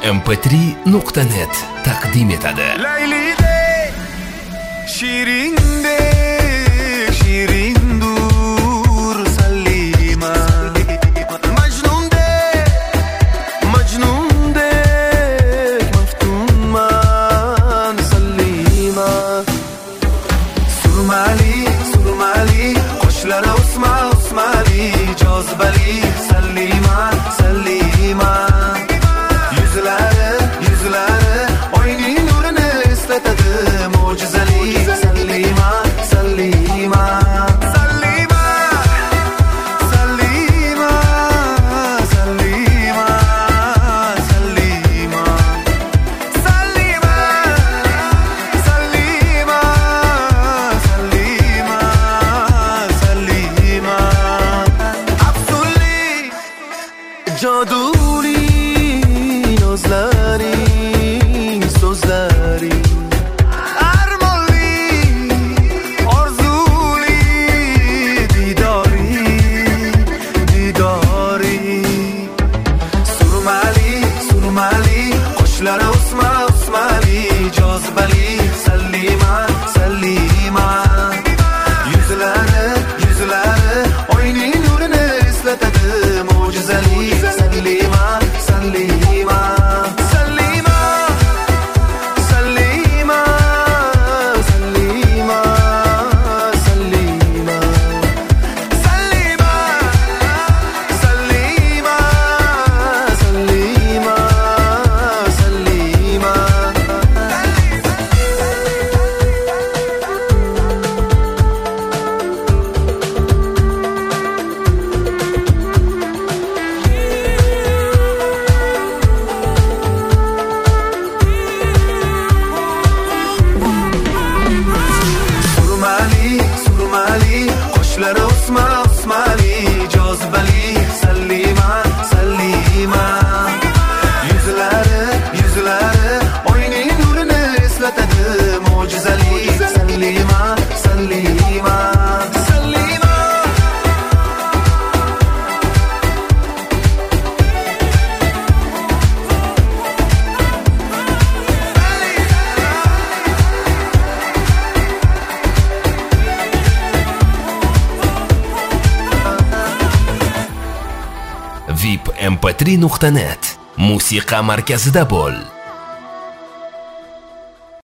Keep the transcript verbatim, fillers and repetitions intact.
em p tri nuqta net taqdim etadi. Laylidek, shirindek, shirindur Salima. Majnundek, majnundek, maftunman Salima. Surmali, surmali, qoshlari o'sma, o'smali, jozibali Salima, Salima. Yuzlari, yuzlari oyning nurini eslatadi, mo'jizali Salima, Salima. Salima, Salima, Salima, Salima. Salima, Salima, Salima, Salima. Afzulli, joduli Sozlaring, sozlaring armonli, orzuli didori, didori. Surmali, surmali, qoshlari o'sma, o'smali, jozibali Salima, Salima. Yuzlari, yuzlari oyning nurini eslatadi, mo'jizali Salima, Salima. Qoshlari o'sma, o'smali, jozibali Salima, Salima. Yuzlari, yuzlari oyning nurini eslatadi, mo'jizali Salima, Salima. Salima. vip em p tri nuqta net musiqa markazida bo'l.